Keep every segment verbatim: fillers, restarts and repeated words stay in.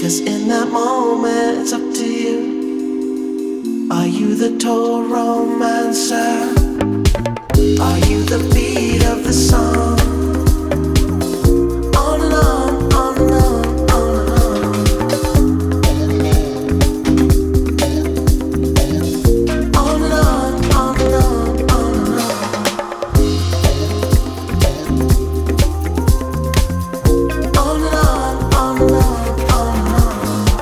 'Cause in that moment it's up to you. Are you the tall romancer? Are you the beat of the song? On and on, on and on, on and on. On and on, on and on, on and on. On and on, on and on, on and on.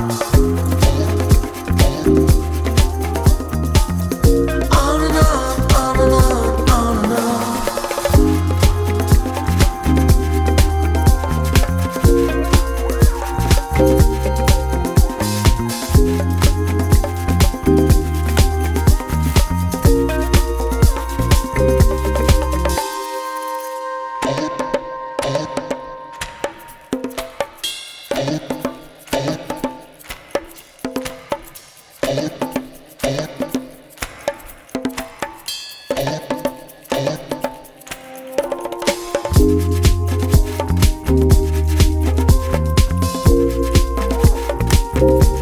On and on, on and on, on and on. We'll be right back.